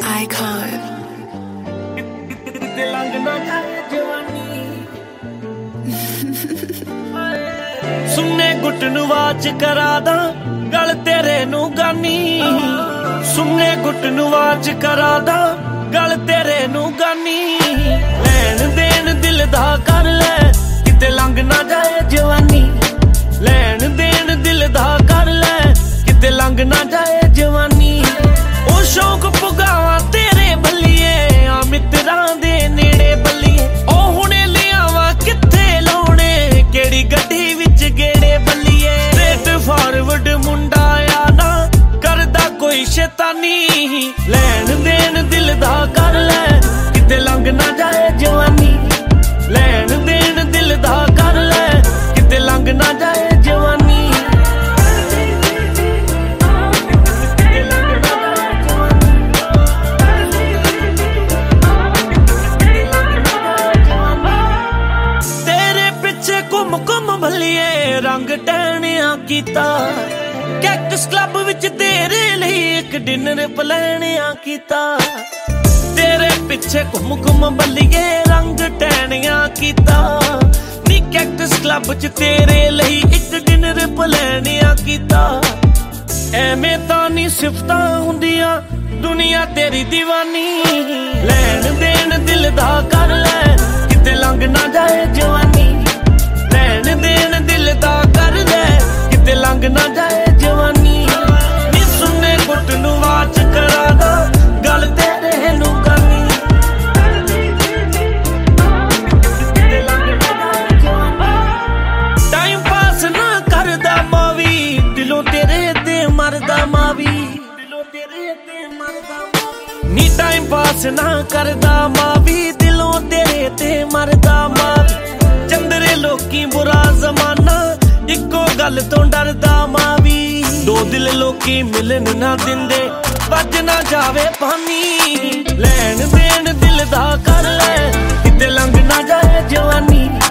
Icon. सुन्ने गुट नु वाच करा दा गल तेरे नु गानी सुन्ने गुट नु वाच करा दा गल तेरे नु गानी लैन देन दिल दा कर ले किते लंघ ना जाए जवानी लैन देन दिल दा कर ले किते लंघ ना जाए जवानी ओ शौक पुगावा तेरे बल्लिए आ मित्रां दे नेड़े बल्लिए ओ हुणे लियावा किथे लाउणे केड़ी गड्डी विच गेड़े बल्लिए स्ट्रेट फॉरवर्ड मुंडा आ ना करदा कोई शैतानी लैन देन दिल दा कर ले किते लंघ ना जाए जवानी लैन देन दिल दा कर ले किते लंघ ना जाए जवानी भलिए रंग टहनिया कीता कैक्टस क्लब विच तेरे लिए एक डिनर प्लानिया कीता तेरे पिछे घुम घुम बलिए रंग टहनिया कीता नी कैक्टस क्लब च तेरे लिए एक डिनर प्लानिया कीता एवें तां नी सिफतां हुंदियां दुनिया तेरी दीवानी लैन देन दिल दा कर ले किते लंघ ना जाए जवानी लैन देन दिल दा कर ले किते लंघ ना जाए जवानी नी सुन्ने गुट नु वाच करा दा गल तेरे नु गानी टाइम पास ना करदा मावी दिलों तेरे ते मरदा मावी दिलों तेरे ते मरदा नी टाइम पास ना करदा मावी दिलों तेरे ते मरदा मावी चंदरे लोकी बुरा जमाना इको गल तो डरदा मावी दो दिल लोकी मिलन ना दिंदे बज ना जावे पानी लैन देन दिल दा कर ले किते लंघ ना जाए जवानी